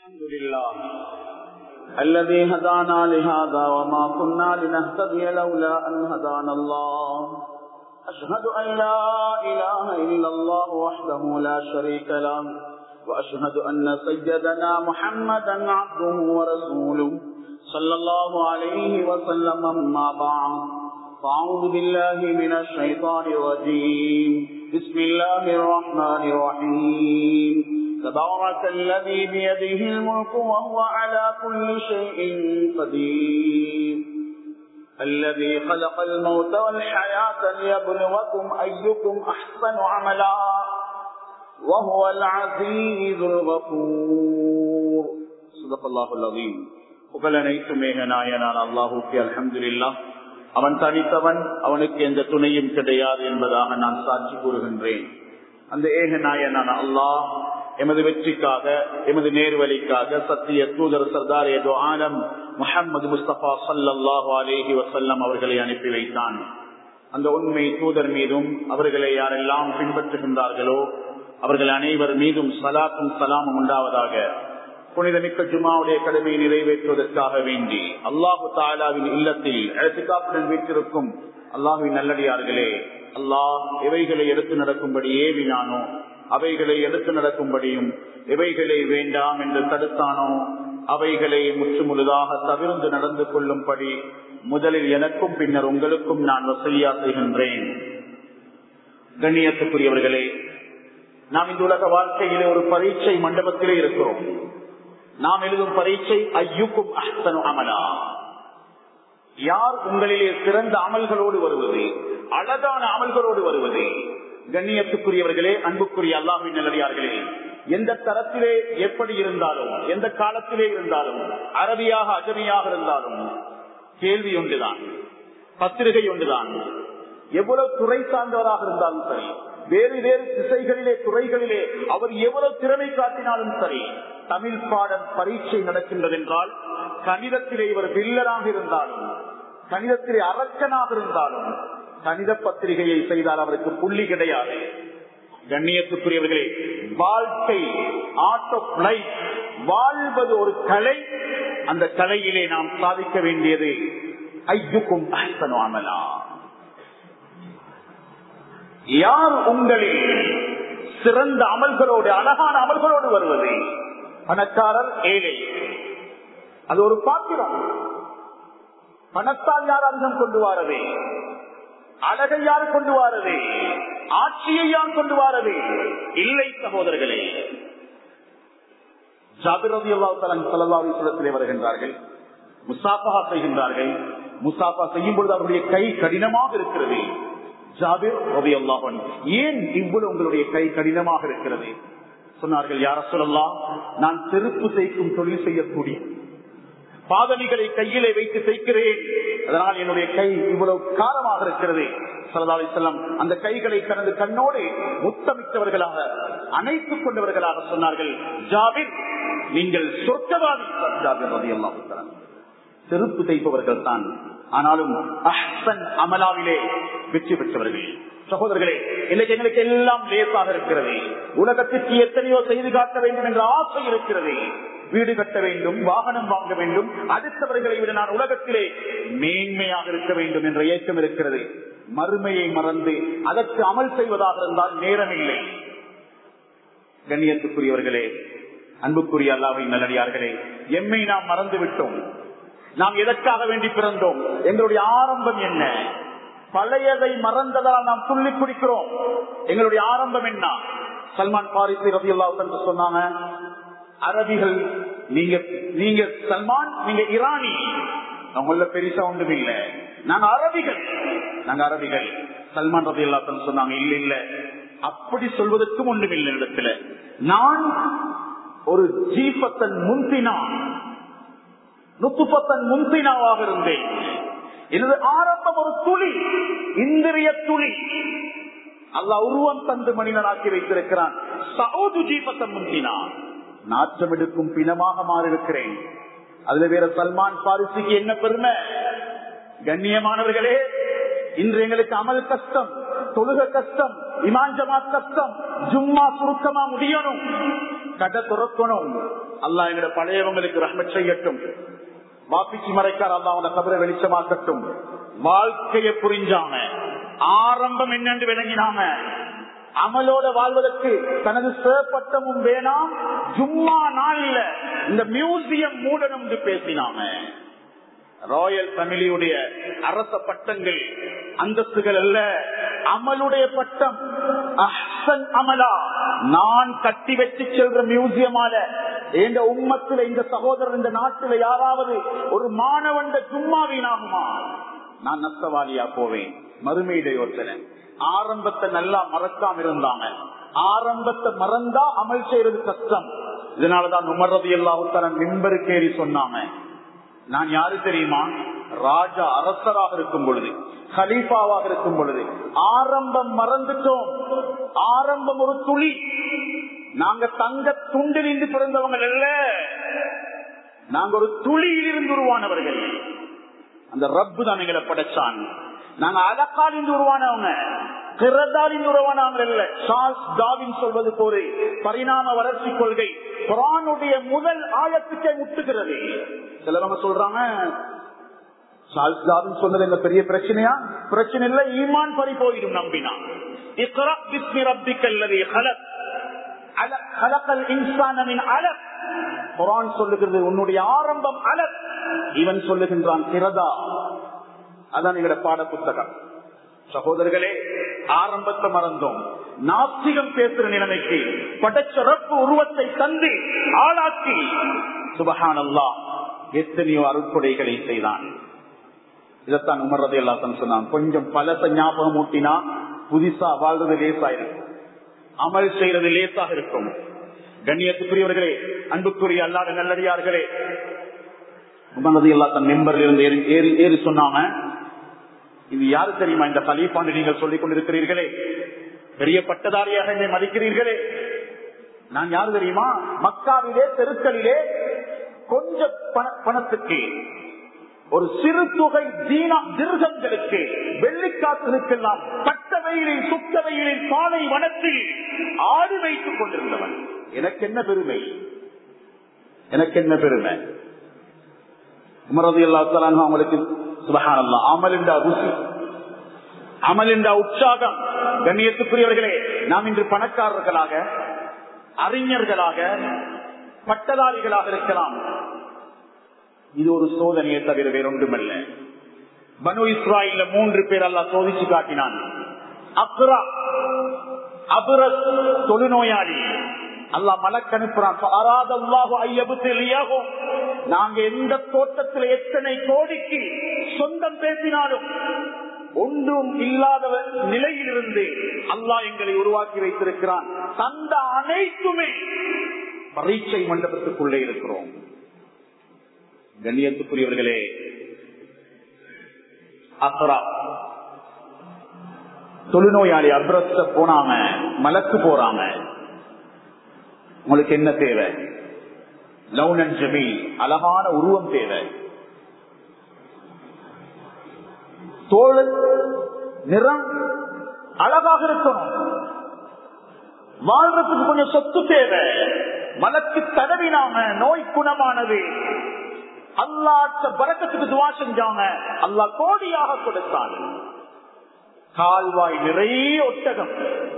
الحمد لله الذي هدانا لهذا وما كنا لنهتدي لولا أن هدانا الله أشهد أن لا إله إلا الله وحده لا شريك له وأشهد أن سيدنا محمدا عبده ورسوله صلى الله عليه وسلم أما بعد فأعوذ بالله من الشيطان الرجيم بسم الله الرحمن الرحيم تبارك الذي بيده الملك وهو على كل شيء قدير الذي خلق الموت والحياة ليبلوكم أيكم أحسن عملا وهو العزيز الغفور صدق الله العظيم புகழனைத்துமே நாயனான அல்லாஹ்வுக்கு அல்ஹம்துலில்லாஹ். அவன் தனித்தவன், அவனுக்கு எந்த துணையும் கிடையாது என்பதாக நான் சாட்சி கூறுகின்றேன். அந்த ஏக நாயனான அல்லாஹ் எமது வெற்றிக்காக, எமது நேர்வழிக்காக சத்திய தூதர் சர்தார் ஏதோ ஆலம் முஹம்மது முஸ்தபா ஸல்லல்லாஹு அலைஹி வஸல்லம் அவர்களை அனுப்பி வைத்தான். அந்த உண்மை தூதர் மீதும் அவர்களை யாரெல்லாம் பின்பற்றுகின்றார்களோ அவர்கள் அனைவர் மீதும் ஸலாத்தும் ஸலாமும் உண்டாவதாக. புனிதமிக்க ஜுமாவுடைய கடமையை நிறைவேற்றுவதற்காக வேண்டி அல்லாஹு தஆலாவின் இல்லத்தில் இஅ்திகாஃபுடன் வீற்றிருக்கும் அல்லாஹ்வின் நல்லடியார்களே, அல்லாஹ் எவைகளை எடுத்து நடக்கும்படி ஏவினானோ அவைகளை எடுத்து நடக்கும்படியும், எவைகளை வேண்டாம் என்று தடுத்தானோ அவைகளை முற்றுமுழுதாக தவிர்த்து நடந்து கொள்ளும்படி முதலில் எனக்கும் பின்னர் உங்களுக்கும் நான் வசிய்யா செய்கின்றேன். கண்ணியத்துக்குரியவர்களே, நாம் இந்த உலக வாழ்க்கையிலே ஒரு பரீட்சை மண்டபத்திலே இருக்கிறோம். நாம் எழுதும் பரீட்சை ஐயுக்கும் அஹ்சனு அமலா, யார் உங்களிலே சிறந்த அமல்களோடு வருவது, அழகான அமல்களோடு வருவது. கண்ணியத்துக்குரியவர்களே, அன்புக்குரிய அல்லாஹ்வின் நல்லடியார்களே, எந்த தரத்திலே எப்படி இருந்தாலும், எந்த காலத்திலே இருந்தாலும், அரபியாக அஜமியாக இருந்தாலும் கேள்வி ஒன்றுதான், பத்திரிகை ஒன்றுதான். எவ்வளவு துறை சார்ந்தவராக இருந்தாலும் சரி, வேறு வேறு திசைகளிலே துறைகளிலே அவர் எவ்வளவு திறமை காட்டினாலும் சரி, தமிழ் பாடம் பரீட்சை நடக்கின்றது என்றால் கணிதத்திலே இவர் வில்லராக இருந்தாலும், கணிதத்திலே அரக்கனாக இருந்தாலும், கணித பத்திரிகையை செய்தால் அவருக்கு புள்ளி கிடையாது. கண்ணியத்துக்குரியவர்களே, வாழ்க்கை ஆர்ட் ஆஃப் லைஃப், வாழ்வது ஒரு கலை. அந்த கலையிலே நாம் சாதிக்க வேண்டியது ஐயுக்கும் அஹ்சனு அமலா, யார் உங்களில் சிறந்த அமல்களோடு அழகான அமல்களோடு வருவது. பணக்காரர் ஏழை, அது ஒரு பாத்திரம். பணத்தால் யார் அங்கம் கொண்டு வாரது, அழகை யார் கொண்டு வாரது, ஆட்சியை யார் கொண்டு வாரது? இல்லை சகோதரர்களே. ஜாபிர் ரலியல்லாஹு ஸல்லல்லாஹு அலைஹி வஸல்லம் வருகின்றார்கள், முசாஃபா செய்கின்றார்கள். முசாஃபா செய்யும் பொழுது அவருடைய கை கடினமாக இருக்கிறது. ஜாபிர் ரலியல்லாஹு அன்ஹு, ஏன் இவ்வளவு உங்களுடைய கை கடினமாக இருக்கிறது? சொன்னார்கள், யா ரசூலல்லாஹ், நான் செருப்பு தைக்கும் தொழில் செய்யக்கூடிய பாதணிகளை கையிலே வைத்து தைக்கிறேன், அதனால் என்னுடைய கை இவ்வளவு காரமாக இருக்கிறது. ஸல்லல்லாஹு அலைஹி வஸல்லம் அந்த கைகளை கடந்து கண்ணோடு முத்தமிட்டவர்களாக, அணைத்துக் கொண்டவர்களாக சொன்னார்கள், ஜாபிர், நீங்கள் சொர்க்கவாதி. ஜாபிர் ரலியல்லாஹு அன்ஹு செருப்பு தைப்பவர்கள் தான், ஆனாலும் அஹ்சன் அமலாவிலே வெற்றி பெற்றவர்கள். சகோதரர்களே, இன்னைக்கு எங்களுக்கு எல்லாம் லேசாக இருக்கிறது. உலகத்திற்கு எத்தனையோ செய்து காட்ட வேண்டும் என்ற ஆசை இருக்கிறது. வீடு கட்ட வேண்டும், வாகனம் வாங்க வேண்டும், அடுத்தவர்களை விட நான் உலகத்திலே மேன்மையாக இருக்க வேண்டும் என்ற ஏக்கம் இருக்கிறது. மறுமையை மறந்து அதற்கு அமல் செய்வதாக இருந்தால் நேரம் இல்லை. கண்ணியத்துக்குரியவர்களே, அன்புக்குரிய அல்லாஹ்வின் நல்லடியார்களே, எம்மை நாம் மறந்து விட்டோம். நாம் எதற்காக வேண்டி பிறந்தோம்? எங்களுடைய ஆரம்பம் என்ன? பழையதை மறந்ததால் நாம் துள்ளி குடிக்கிறோம். எங்களுடைய ஆரம்பம் என்ன? சல்மான் பாரிசி ரலியல்லாஹு அன்ஹு சொன்னாங்க, அரபிகள், நீங்க சல்மான், நீங்க ஈரானி, அவங்கள பெருசா ஒன்றும் இல்லை, நாங்க அரபிகள், நாங்க அரபிகள். சல்மான் ரலியல்லாஹு அன்ஹு சொன்னாங்க, இல்ல இல்ல, அப்படி சொல்வதற்கும் ஒன்றும் இல்லை இடத்துல. நான் ஒரு ஜீபத்தன் முன்தினா, நுத்துபத்தன் முன்தினாவாக இருந்தேன். எனது ஆரம்பம் ஒரு துளி, இந்திரிய துளி. அல்லாஹ் உருவம் தந்து மனிதனாக்கி வைத்திருக்கிறான். சவுது ஜீபத்தன் முன்தினா, நாற்றம் எடுக்கும் பிணமாக மாறியிருக்கிறேன். அதுல வேற சல்மான் பாரிசிக்கு என்ன பெருமை? கண்ணியமானவர்களே, இன்று எங்களுக்கு அமல் கஷ்டம், தொழுக கஷ்டம், இமான் ஜமாத் கஷ்டம், ஜும்மா சுருக்கமா முடியணும். கடை துறக்கணும். அல்லாஹ் எங்களுடைய பழையவங்களுக்கு ரஹ்மத் செய்யட்டும். வாப்பிச்சு மறைக்கார் அல்லாஹ் அவன கபரை வெளிச்சமாக்கட்டும். வாழ்க்கையை புரிஞ்சாங்க, ஆரம்பம் என்னென்று விளங்கினாங்க. அமலோட வாழ்வதற்கு தனது சேப்பட்டமும் வேணாம், ஜும்மா நாள்ல இந்த மியூசியம் மூடணும் என்று பேசினாங்க. ராயல் ஃபேமிலியுடைய அரச பட்டங்கள் அந்தஸ்துகள் அல்ல, அமலுடைய பட்டம். அஹ்சன் அமலா நான் கட்டி வச்சு செல்ற மியூசியமால எந்த உம்மத்துல இந்த சகோதரர் இந்த நாட்டுல யாராவது ஒரு மாணவன் சும்மா வீணாகுமா? நான் நஷ்டவாளியா போவேன். மறுமையிட யோசனை. ஆரம்பத்தை நல்லா மறக்காம இருந்தாங்க. ஆரம்பத்தை மறந்தா அமல் செய்யறது கஷ்டம். இதனாலதான் உமர் ரலியல்லாஹு தஆலா மிம்பருக்கு ஏறி சொன்னாங்க, நான் யாரு தெரியுமா? ராஜா அரசராக இருக்கும் பொழுது, கலீஃபாவாக இருக்கும் பொழுது ஆரம்பம் மறந்துட்டோம். ஆரம்பம் ஒரு துளி. நாங்க தங்க துண்டில் இருந்து பிறந்தவங்க அல்ல, நாங்க ஒரு துளியில் இருந்து உருவானவர்கள். அந்த ரப்பு தான் எங்களை படைச்சான். நாங்க அலக்கால் இருந்து உருவானவங்க, கிரதாலின் உருவானவங்க அல்ல. சார்ல்ஸ் டார்வின் சொல்வது போல பரிணாம வளர்ச்சி கொள்கை குர்ஆனுடைய முதல் ஆயத்துக்கே முட்டுகிறது. சிலவங்க சொல்றாங்க சார்ல்ஸ் டார்வின் சொன்னது என்ன பெரிய பிரச்சனையா? பிரச்சனை இல்ல, ஈமான் பறி போயிடும் நம்பினா. இக்ரா பிஸ்மி ரப்பிக்கல்லதீ ஹலக் ஹலகல் இன்சான மின் அலக். குர்ஆன் சொல்லுகிறது உன்னுடைய ஆரம்பம் அலக், இவன் சொல்லுகின்றான் கிரதா. அதான் எங்களுடைய பாட புத்தகம். சகோதரர்களே, ஆரம்பத்தை மறந்தோம். நாஸ்திகம் பேசுற நிலைமைக்கு படைச்ச ரப்பு உருவத்தை தந்து ஆளாக்கி சுப்ஹானல்லாஹ் எத்தனையோ அருட்கொடைகளை செய்தான். இதைத்தான் உமர் ரலியல்லாஹு அன்ஹு சொன்னான், கொஞ்சம் பலத்தை ஞாபகம் ஊட்டினா புதுசா வாழ்றது லேசா இருக்கும், அமல் செய்யறது லேசாக இருக்கும். கண்ணியத்துக்குரியவர்களே, அன்புக்குரிய அல்லாத நல்லடியார்களே, உமர் ரலியல்லாஹு அன்ஹு மெம்பரில் இருந்து ஏறி சொன்னாங்க, இது யாரு தெரியுமா? இந்த கலீஃபான்னு நீங்கள் சொல்லிக் கொண்டிருக்கிறீர்களே, பெரிய பட்டதாரியாக என்னை மதிக்கிறீர்களே, நான் யாரு தெரியுமா? மக்காவிலே தெருக்களிலே கொஞ்ச பணத்துக்கு ஒரு சிறு தொகை திர்ஹம்களுக்கு வெள்ளிக்காசுக்கெல்லாம் பட்ட வெயிலில் சுத்த வெயிலில் பாலை வனத்தில் ஆடு வைத்துக் கொண்டிருந்தவன். எனக்கு என்ன பெருமை, எனக்கு என்ன பெருமை. உமர் ரலியல்லாஹு தஆலா அவங்களுக்கு சுப்ஹானல்லாஹ் அமலின் ருசி, அமலின் உற்சாகம். கண்ணியத்துக்குரியவர்களே, நாம் இன்று பணக்காரர்களாக, அறிஞர்களாக, பட்டதாரிகளாக இருக்கலாம். இது ஒரு சோதனையை தவிர வேறொன்றுமல்ல. பனு இஸ்ராயீல்ல 3 பேர் அல்லாஹ் சோதிச்சு காட்டினான். அக்ரா, அபரஸ் தொழுநோயாளி. அல்லாஹ் மலக்கு அனுப்புறான். நாங்க எந்த தோட்டத்தில் எத்தனை கோடிக்கு சொந்தம் பேசினாலும் ஒன்றும் இல்லாத நிலையிலிருந்து அல்லாஹ் எங்களை உருவாக்கி வைத்திருக்கிறான். தந்த அனைத்துமே பரீட்சை மண்டபத்துக்குள்ளே இருக்கிறோம். கண்ணியத்துக்குரியவர்களே, அக்ரா தொழுநோயாளி அப்ரஸ்ட போனாங்க, மலக்கு போறாங்க. உங்களுக்கு என்ன தேவை? லவுனன் ஜமீல், அழகான உருவம் தேவை. தோல் நிறம் அழகாக இருக்கணும். வாழ்றதுக்கு கொஞ்சம் சொத்து தேவை. மலக்கு தடவினாங்க, நோய் குணமானது. அல்லாஹ் பரக்கத்துக்கு துவா செஞ்சாங்க, அல்லாஹ் கோடியாக கொடுத்தான். கால்வாய் நிறைய ஒட்டகம்.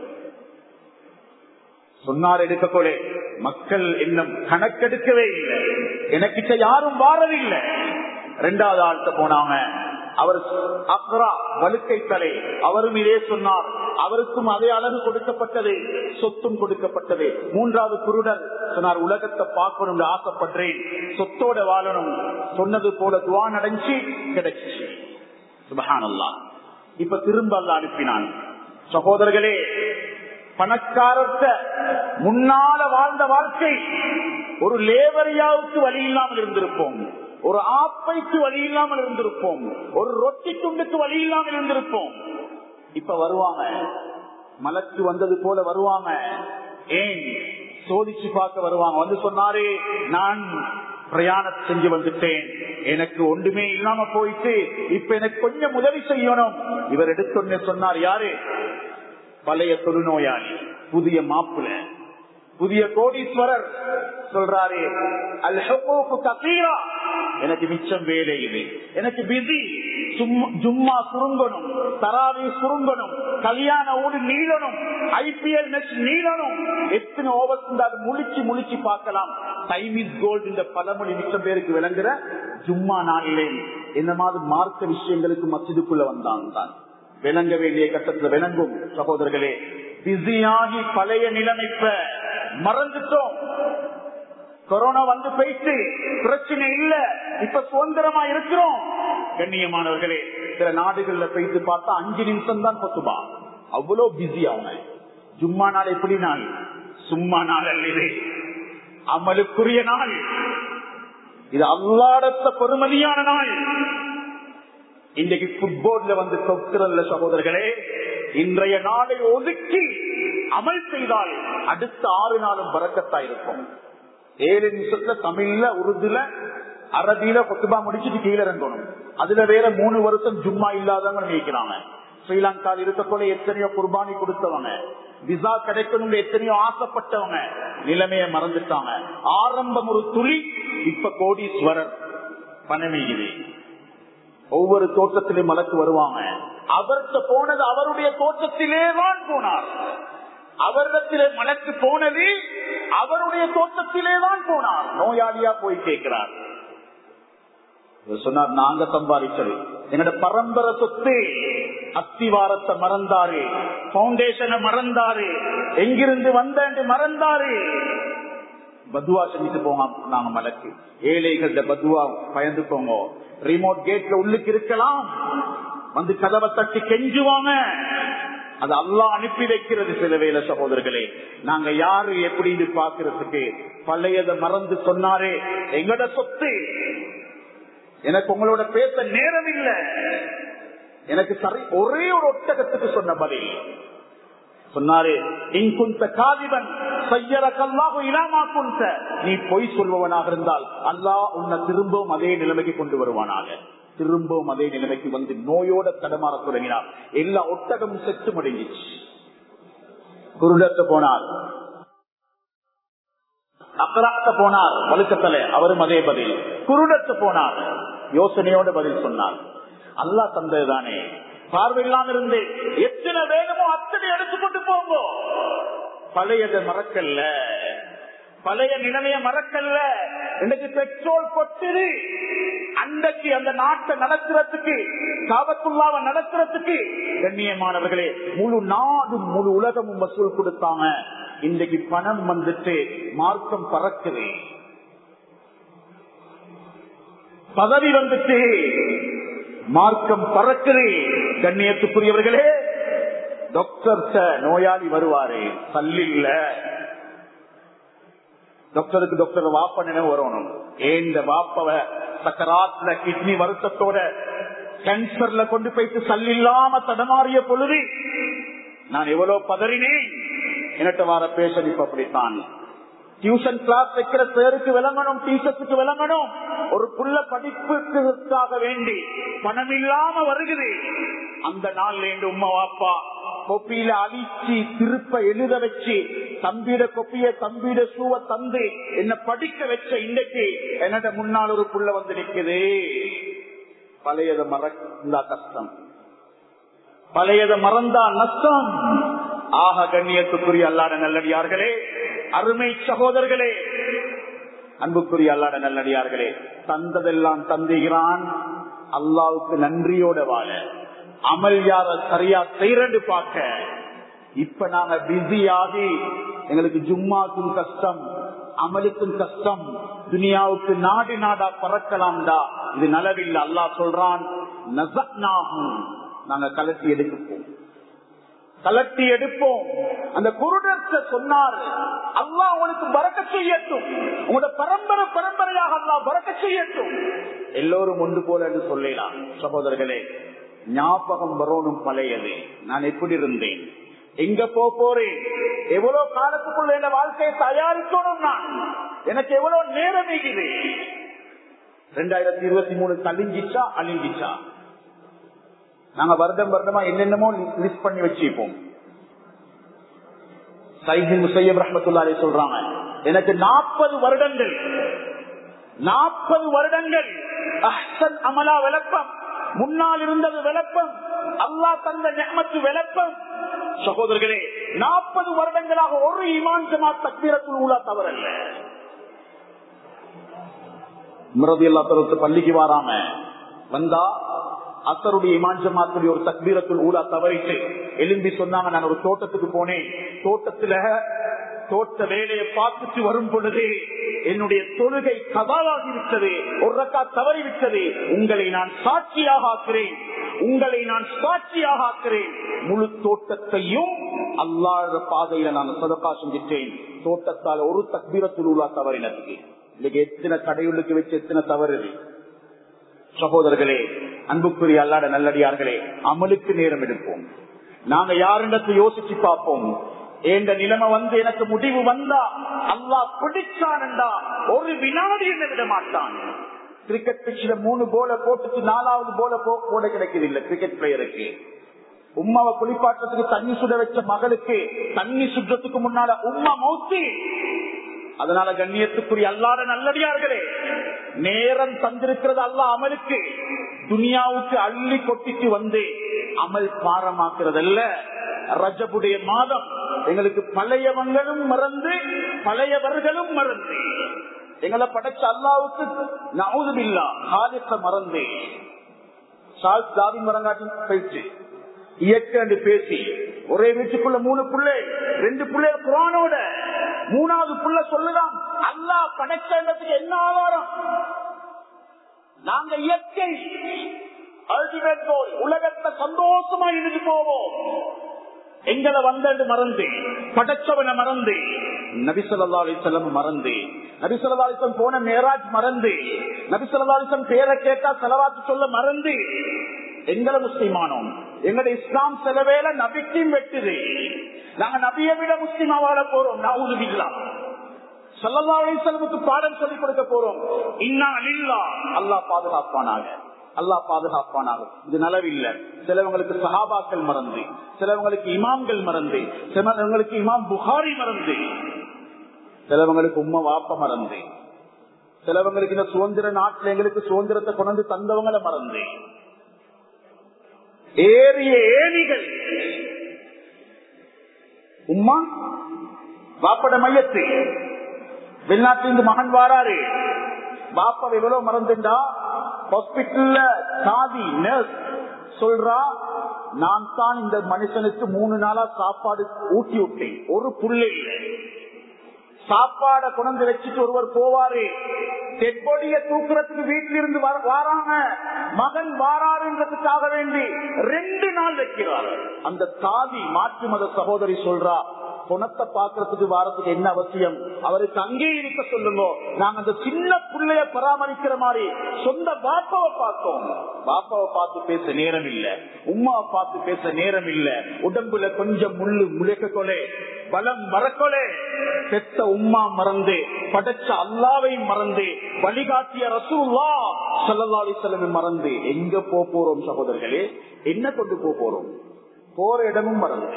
சொன்னார் எடுக்கக்கூட மக்கள் இன்னும் கணக்கெடுக்கவே இல்லை, எனக்கு யாரும் வாரதில்லை. 2வது ஆள்கிட்ட போனாங்க, அவர் அக்ரா வலுக்கை தலை, அவரும் இதே சொன்னார். அவருக்கும் அதே அழகு கொடுக்கப்பட்டது, சொத்தும் கொடுக்கப்பட்டது. 3வது குருடர் சொன்னார், உலகத்தை பார்க்கணும் ஆசைப்படுறேன், சொத்தோட வாழணும். சொன்னது போல துவா நடந்துச்சு, கிடைச்சு. சுப்ஹானல்லாஹ். இப்ப திரும்ப அல்லாஹ் அனுப்பினான். சகோதரர்களே, பணக்காரத்த முன்னால வாழ்ந்த வாழ்க்கை ஒரு லேபரியாவுக்கு வழி இல்லாமல் இருந்திருப்போம், ஒரு ஆப்பைக்கு வழி இல்லாமல் இருந்திருப்போம், ஒரு ரொட்டி துண்டுக்கு வழி இல்லாமல் இருந்திருப்போம். இப்ப வருவாங்க, மலக்கு வந்தது போல வருவாங்க. ஏன் சோதிச்சு பார்க்க வருவாங்க. வந்து சொன்னாரு, நான் பிரயாணம் செஞ்சு வந்துட்டேன், எனக்கு ஒன்றுமே இல்லாம போயிட்டு இப்ப எனக்கு கொஞ்சம் உதவி செய்யணும். இவர் எடுத்தொன்னு சொன்னார், யாரு? பழைய தொழுநோயாளி, புதிய மாப்பிள்ள. புதிய கோடீஸ்வரர் சொல்றாரு, அல் ஹுகூக் கஸீரா, எனக்கு மிச்சம் வேலை இது, எனக்கு பிஸி, ஜும்மா சுருங்கணும், தராவி சுருங்கணும், கல்யாண ஊடு நீளணும், IPL மேட்ச் நீளணும், எத்தனை ஓவர்ஸ் இருந்தால் முழிச்சு முழிச்சு பார்க்கலாம். டைம் இஸ் கோல்ட் இந்த பழமொழி மிச்சம் பேருக்கு விளங்குற ஜும்மா நாளிலே இந்த மாதிரி மார்க்க விஷயங்களுக்கு மஸ்ஜிதுக்குள்ள வந்தான் விளங்க வேண்டிய கட்டத்தில் விளங்கும். சகோதரர்களே, பிஸியாகி பழைய நிலைமைப்ப மறந்துட்டோம். கொரோனா வந்து போயிட்டு பிரச்சனை இல்ல, இப்ப சுதந்திரமா இருக்கிறோம். கண்ணியமானவர்களே, சில நாடுகள்ல போயிட்டு பார்த்தா 5 நிமிஷம் தான் கொத்துபா, அவ்வளவு பிஸி. அவங்க ஜும்மா நாள் எப்படி நாள், சும்மா நாள் அல்ல, இது அமலுக்குரிய நாள், இது அல்லாஹ்வுடைய பெருமதியான நாள். இன்றைக்கு ஃபுட்போர்ட்ல வந்து தொக்குறல்ல சகோதரர்களே, இன்றைய நாளை ஒதுக்கி அமல் செய்தால் அடுத்த 6 நாளும் பரக்கத்தா இருக்கும். 7 நிமிஷத்துல தமிழ்ல, உருதுல, அரபியில கொத்துபா முடிச்சுட்டு கீழே இறங்கணும். அதுல வேற 3 வருஷம் ஜும்மா இல்லாதவங்க நினைக்கிறாங்க. ஸ்ரீலங்காவில் இருக்கக்கூட எத்தனையோ குர்பானி கொடுத்தவங்க, விசா கிடைக்கணும் எத்தனையோ ஆசைப்பட்டவங்க நிலைமையை மறந்துட்டாங்க. ஆரம்பம் ஒரு துளி, இப்ப கோடீஸ்வரர் பணமீகுது. ஒவ்வொரு தோட்டத்திலும் மலக்கு வருவாங்க. அவர்கிட்ட போனது அவருடைய தோட்டத்திலே தான் போனார். அவரிடத்திலே மலக்கு போனது அவருடைய தோட்டத்திலே தான் போனார். நோயாளியா போய் கேட்கிறார். சொன்னார், நாங்க சம்பாதிச்சது என்னோட பரம்பரை சொத்து, அஸ்திவாரத்தை மறந்தாரு, பவுண்டேஷனை மறந்தாரு, எங்கிருந்து வந்த மறந்தாரு. பதுவா செஞ்சுட்டு போங்க நாங்க மலக்கு. ஏழைகள பதுவா பயந்து போங்க. ரிமோட் கேட்ல உள்ளுக்கு இருக்கலாம், வந்து கதவை தட்டி கெஞ்சுவாங்க. அது அல்லாஹ் அனுப்பி வைக்கிறது சில வேளை. சகோதரர்களே, நாங்க யாரு எப்படின்னு பாக்குறதுக்கு பழையதை மறந்து சொன்னாரே, எங்கட சொத்து, எனக்கு உங்களோட பேச நேரம் இல்லை. எனக்கு சரி ஒரே ஒரு ஒட்டகத்துக்கு சொன்ன பதில் சொன்னாரு, இங்குந்த காதிபன் செய்யறக்கல்லாஹு இலாமா குந்த, நீ பொய் சொல்பவனாக இருந்தால் அல்லாஹ் உன்னை திரும்பவும் அதே நிலைமைக்கு கொண்டு வருவானாக. திரும்பவும் அதே நிலைமைக்கு வந்து நோயோட தடமாற தொடங்கினார். எல்லா ஒட்டகமும் செத்து மடங்கிச்சு. குருடத்து போனார், அக்கராத்த போனார், வழுக்கத்தல, அவரும் அதே பதில். குருடத்து போனார், யோசனையோட பதில் சொன்னார். அல்லாஹ் தந்ததுதானே, பார்வையில்லாம இருந்து எத்தனை வேகமோ அத்தனை எடுத்துக்கொண்டு போங்க. பழையதை மறக்கல்ல, பழைய நிலைமைய மறக்கல்ல. இன்னைக்கு பெட்ரோல் கொட்டுது, அன்றைக்கு அந்த நாட்டை நடத்துறதுக்கு, காபத்துல்லாவை நடத்துறதுக்கு கண்ணியமானவர்களே முழு நாடும் முழு உலகமும் வசூல் கொடுத்தாங்க. இன்றைக்கு பணம் வந்துட்டு மார்க்கம் பறக்குது, பதவி வந்துட்டு மார்க்கம் பறக்குது. கண்ணியத்துக்குரியவர்களே, டாக்டர் நோயாளி வருவாரு, பல்லில்ல, டாக்டருக்கு டாக்டர் வாப்ப நினைவு வரணும். ஏந்த வாப்பவ சக்கராத்ல கிட்னி வருத்தத்தோட கேன்சர்ல கொண்டு போயிட்டு சல்லில்லாம தடமாறிய பொழுது நான் எவ்வளவு பதறினேன். என்னட்ட வார பேஷன் இப்ப அப்படித்தான். டியூஷன் கிளாஸ் வைக்கிற பேருக்கு விளங்கணும், டீச்சர்ஸுக்கு விளங்கணும். ஒரு புள்ள படிப்புக்காக வேண்டி பணம் இல்லாம வருகிறது. அந்த நாள்ல இருந்து உம்மா வாப்பா கொப்பியில அழிச்சு திருப்ப எழுத வச்சு தம்பிட கொப்பிய தம்பிட சூவ தந்து என்ன படிக்க வச்ச இன்னைக்கு என்னோட முன்னால் ஒரு புள்ள வந்து நிக்குது. பழையதை மறந்தா கஷ்டம், பழையதை மறந்தா நஷ்டம். ஆக கண்ணியத்துக்குரிய அல்லாஹ்வுடைய நல்லடியார்களே, அருமை சகோதரர்களே, அன்புக்குரிய அல்லாஹ்வுடைய நல்லடியார்களே, தந்ததெல்லாம் தந்துகிறான். அல்லாஹ்வுக்கு நன்றியோட வாழ, அமல் யார சரியா செய்யறது பார்க்க. இப்ப நாங்க பிஸியாகி எங்களுக்கு ஜும்மாக்கும் கஷ்டம், அமலுக்கும் கஷ்டம், துனியாவுக்கு நாடு நாடா பறக்கலாம்டா, இது நலவில்லை. அல்லாஹ் சொல்றான், நாங்க கலட்டி எடுப்போம், கலட்டி எடுப்போம். அந்த குருடர் சொன்னார், அல்லாஹ் உங்களுக்கு பறக்க செய்யட்டும், உங்களோட பரம்பரை பரம்பரையாக அல்லாஹ் பறக்க செய்யட்டும். எல்லோரும் ஒன்று போல என்று சொல்லலாம். சகோதரர்களே, ஞாபகம் வரணும் பழையது. நான் எப்படி இருந்தேன், எங்க போறேன், எவ்வளவு காலத்துக்குள்ள என் வாழ்க்கையை தயாரிக்கணும், நான் எனக்கு எவ்வளவு நேரம் இருக்குது. 2023 கழிஞ்சிச்சா அழிஞ்சிச்சா? நாங்க வருடமா என்னென்னமோ லிஸ்ட் பண்ணி வச்சுப்போம். சையத் முஸையப் ரஹ்மத்துல்லாஹி அலைஹி சொல்றாங்க, எனக்கு 40 வருடங்கள் அஹ்சன் அமலா விளப்பம், முன்னால் இருந்தது விளப்பம், அல்லாஹ் தந்த நிஅமத்து விளப்பம். சகோதரர்களே, 40 வருடங்களாக ஒரு ஈமான் ஜமாத் தக்பீரத்துல் ஊலா தவறல்ல. பள்ளிக்கு வாராம வந்தா அசருடைய ஈமான் ஜமாத்துடைய ஒரு தக்பீரத்துல் ஊலா தவறிட்டு எழும்பி சொன்னாங்க, நான் ஒரு தோட்டத்துக்கு போனேன், தோட்ட வேலையை பார்த்துட்டு வரும் பொழுது என்னுடைய தொழுகை கதாவாகிவிட்டது, ஒரு ரக்காத் தவறிவிட்டது. உங்களை நான் சாட்சியாக ஆக்கிறேன். முழு தோட்டத்தையும் அல்லாஹ் பாதையில நான் சதகா செஞ்சிட்டேன். தோட்டத்தால் ஒரு தக்பீரத்துல் ஊலா தவறினதுக்கு இன்னைக்கு எத்தனை கடையுள்ளுக்கு வச்சு எத்தனை தவறு. சகோதரர்களே, அன்புக்குரிய அல்லாஹ்வுடைய நல்லடியார்களே, அமலுக்கு நேரம் எடுப்போம். நாங்க யாருன்றதை யோசிச்சு பார்ப்போம். என்ற நிலைமை எனக்கு முடிவு வந்தா அல்லாஹ் பிடிச்சான்டா ஒரு வினாடி என்ன விட மாட்டான். கிரிக்கெட் பிச்சில 3 போல போட்டுட்டு 4வது போல போட கிடைக்குது இல்ல கிரிக்கெட் பிளேயருக்கு. உம்மாவை குளிப்பாட்டத்துக்கு தண்ணி சுட வச்ச மகளுக்கு தண்ணி சுற்றத்துக்கு முன்னால உம்மா மௌத்தி. அதனால கண்ணியத்துக்குரிய அல்லாஹ்வுடைய நல்லடியார்களே, நேரம் தந்திருக்கிறது அல்லாஹ் அமலுக்கு. துனியாவுக்கு அள்ளி கொட்டிட்டு வந்து அமல் பாரமாக்குறதல்ல. ரஜபுடைய மாதம் எங்களுக்கு பழையவங்களும் மறந்து பழையவர்களும் மறந்து எங்களை படைச்ச அல்லாவுக்கு நவுதுபில்லா ஹாலிஸ மறந்து சால்ஸ் தாவி மரங்காட்டி போயிடுச்சு இயற்கை பேசி ஒரே வீட்டுக்குள்ள 3 பிள்ளை 2 பிள்ளை குர்ஆனோட 3வது பிள்ளை சொல்லுதான் அல்லாஹ் படைச்சதுக்கு என்ன ஆதாரம்? நாங்க இயற்கை அல்டிமேட் கோல், உலகத்தை சந்தோஷமா இருந்து போவோம். எங்களை வந்தது மறந்து படைச்சவனை மறந்து நபி ஸல்லல்லாஹு அலைஹி வஸல்லம் மறந்து நபி ஸல்லல்லாஹு அலைஹி வஸல்லம் போன மேராஜ் மறந்து நபி ஸல்லல்லாஹு அலைஹி வஸல்லம் பேரை கேட்டா ஸலவாத் சொல்ல மறந்து எங்களை முஸ்லிமானோம். எங்களுடைய இஸ்லாம் செலவேல நபிக்கும் வெட்டுது. நாங்க நபியை விட முஸ்லிமா வாழ போறோம். நஊது பில்லாஹ். ஸல்லல்லாஹு அலைஹி வஸல்லமுக்கு பாடம் சொல்லிக் கொடுக்க போறோம். இன்னா லில்லாஹ். அல்லாஹ் பாதுகாப்பானாக, அல்லாஹ் பாதுகாப்பானாக. இது நலவில்ல. சிலவங்களுக்கு சஹாபாக்கள் மறந்து, சிலவங்களுக்கு இமாம்கள் மறந்து, சிலவங்களுக்கு இமாம் புகாரி மறந்து, சிலவங்களுக்கு உம்மா வாப்ப மறந்து, சிலவங்களுக்கு இந்த சுதந்திர நாட்டில் எங்களுக்கு சுதந்திரத்தை கொண்டு தந்தவங்களை மறந்து, ஏறிய ஏணிகள் உம்மா வாப்பட மையத்து வெளிநாட்டிலிருந்து மகன் வாராரு, பாப்பா எவ்வளவு மறந்துண்டா ஹாஸ்பிட்டல்ல சாதி நர்ஸ் சொல்றா, நான் தான் இந்த மனுஷனுக்கு 3 நாளா சாப்பாடு ஊட்டி விட்டேன், ஒரு புள்ளை சாப்பாட கொண்டு வச்சுட்டு ஒருவர் போவாரு, டெட்பாடிய தூக்குறதுக்கு வீட்டில இருந்து வாராங்க, மகன் வாராருன்றதுக்காக வேண்டி 2 நாள் வைக்கிறார். அந்த சாதி மாற்று மத சகோதரி சொல்றா, குணத்தை பாக்குறதுக்கு வாரத்துக்கு என்ன அவசியம், அவருக்கு அங்கே இருக்க சொல்லுங்க, நாங்க அந்த சின்ன பிள்ளைய பராமரிக்கிற மாதிரி சொந்த பாப்பாவை பார்த்தோம். பாப்பாவை பார்த்து பேச நேரம் இல்ல, உம்மாவை பார்த்து பேச நேரம் இல்ல, உடம்புல கொஞ்சம் முள்ளு முளைக்க கொலை பலம் மறக்கொலை, பெத்த உம்மா மறந்து படைச்ச அல்லாவை மறந்து வழிகாட்டிய ரசூலுல்லாஹ் ஸல்லல்லாஹு அலைஹி வஸல்லம் மறந்து எங்க போறோம் சகோதரர்களே? என்ன கொண்டு போறோம்? போற இடமும் மறந்து.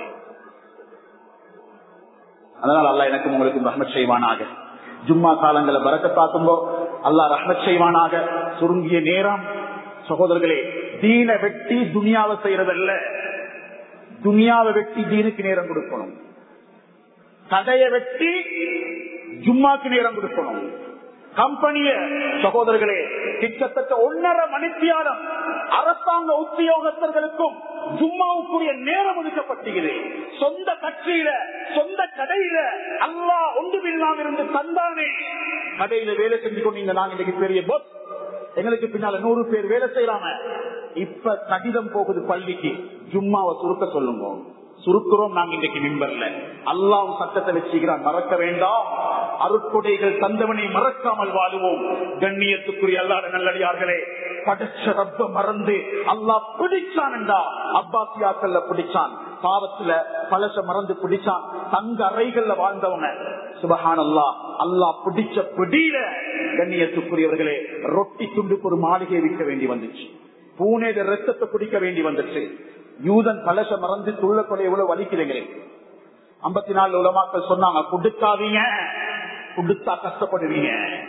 அதனால அல்லாஹ் எனக்கும் உங்களுக்கும் ரஹ்மத் செய்வானாக. ஜும்மா காலங்களை பரக்கத்தாக்கும்போ அல்லாஹ் ரஹ்மத் செய்வானாக. சுருங்கிய நேரம் சகோதரர்களே, தீன வெட்டி துனியாவை செய்யறதல்ல, துனியாவை வெட்டி தீனுக்கு நேரம் கொடுக்கணும். கதையை வெட்டி ஜும்மாக்கு நேரம் கொடுக்கணும். கம்பெனிய சகோதரர்களே கிட்டத்தட்ட 1.5 மணித்தியாலம் அரசாங்க உத்தியோகஸ்தர்களுக்கும் ஜும்மாவுக்குரிய நேரம் ஒதுக்கப்பட்டுகிறது. சொந்த கட்சியில சொந்த கடையில அல்லாஹ் ஒன்றுமில்லாம இருந்து தந்தானே, கடையில வேலை செஞ்சு கொண்டீங்க. நாங்க இன்னைக்கு பெரிய பொஸ், எங்களுக்கு பின்னால 100 பேர் வேலை செய்யறாங்க. இப்ப கடிதம் போகுது பள்ளிக்கு, ஜும்மாவை சுருக்க சொல்லுங்க. சுருக்குறோம் நாங்க இன்றைக்கு மிம்பர்ல. அல்லாஹ் சட்டத்தை வச்சுக்கிறான், மறக்க வேண்டாம். அருட்கொடைகள் தந்தவனை மறக்காமல் வாழுவோம். கண்ணியத்துக்குரிய அல்லாஹ் நல்லடியார்களே, படைச்ச ரப்ப மறந்து அல்லாஹ் பிடிச்சான் என்றா அப்பாசியாக்கள்ல பிடிச்சான், பாவத்துல பழச மறந்து பிடிச்சான். தங்க அறைகள்ல வாழ்ந்தவங்க சுபஹானல்லாஹ், அல்லாஹ் பிடிச்ச பிடியில கண்ணியத்துக்குரியவர்களே ரொட்டி துண்டுக்கு ஒரு மாளிகை விற்க வேண்டி வந்துச்சு, பூனேட ரத்தத்தை குடிக்க வேண்டி வந்துச்சு. யூதன் பழச மறந்து துள்ள கொலை எவ்வளவு வலிக்கிறீங்களே, 54 உலமாக்கள் சொன்னாங்க, கொடுக்காதீங்க, கொடுத்தா கஷ்டப்படுவீங்க.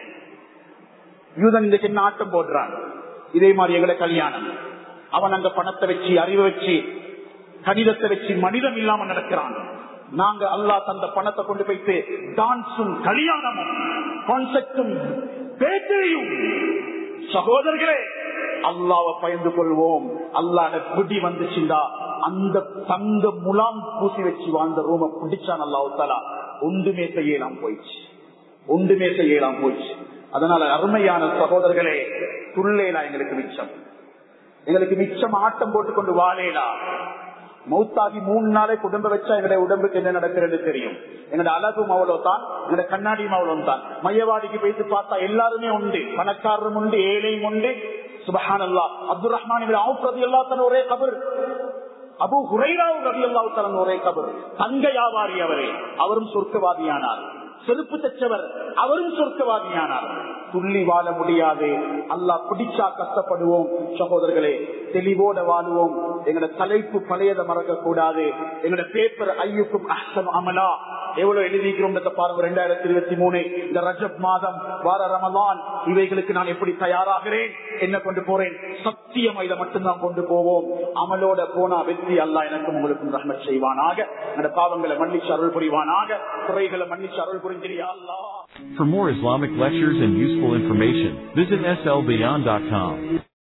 யூதன் இன்றைக்கு என்ன ஆட்டம் போடுறான். இதே மாதிரி எங்களை கல்யாணம், அவன் அந்த பணத்தை வச்சு, அறிவை வச்சு, கணிதத்தை வச்சு மனிதம் இல்லாம நடக்கிறான். நாங்க அல்லாஹ் தந்த பணத்தை கொண்டு போயிட்டு டான்ஸும் கல்யாணமும் கான்செப்டும் பேச்சையும். சகோதரர்களே, அல்லாஹ்வை பயந்து கொள்வோம். அல்லாஹ்ட குடி வந்துச்சுண்டா அந்த தங்க முலாம் பூசி வச்சு வாழ்ந்த ரூம பிடிச்சான் அல்லாஹ் தஆலா. ஒன்றுமே செய்யலாம் போயிடுச்சு, ஒன்றுமே செய்யலாம் போயிடுச்சு. அதனால அருமையான சகோதரர்களே, துள்ளேலா எங்களுக்கு மிச்சம், எங்களுக்கு மிச்சம் ஆட்டம் போட்டுக்கொண்டு வாழேலா. மௌத்தாகி 3 நாளே குடும்ப வச்சா எங்களுடைய உடம்புக்கு என்ன நடக்கிறது தெரியும். எங்களோட அழகும் அவ்வளவு தான், எங்களோட கண்ணாடியும் அவ்வளவு தான். மையவாடிக்கு போயிட்டு பார்த்தா எல்லாருமே உண்டு, பணக்காரரும் உண்டு, ஏழையும் உண்டு. சுப்ஹானல்லாஹ். அப்துல் ரஹ்மான் இப்னு அவுஃப் ரலியல்லாஹு தஆலா ஒரே கபர், அபூ ஹுரைரா ரலியல்லாஹு தஆலா ஒரே கபர். தங்க வியாபாரி அவரே, அவரும் சொர்க்கவாதியானார். செருப்பு தச்சவர், அவரும் சொர்க்கவாதியானார். துள்ளி வாழ முடியாது. அல்லாஹ் பிடிச்சா கஷ்டப்படுவோம். சகோதரர்களே, தெளிவோட வாழுவோம். எங்களோட தலைப்பு பழையதை மறக்க கூடாது. எங்களோட பேப்பர் ஐயுக்கும் அஹ்சனு அமலா எவ்வளவு எழுதிக்கிறோம் பாருங்க. 2023 இந்த ரஜப் மாதம், வார ரமலான், இவைகளுக்கு நான் எப்படி தயாராகிறேன், என்ன கொண்டு போறேன். சத்தியம் இதை மட்டும்தான் கொண்டு போவோம். அமலோட போனா வெற்றி அல்லாஹ் எனக்கும் உங்களுக்கும் ரஹ்மத் செய்வானாக. என்னோட பாவங்களை மன்னிச்சு அருள் புரிவானாக, குறைகளை மன்னிச்சு அருள் புரிந்தியா அல்லாஹ். For more Islamic lectures and useful information, visit slbeyond.com.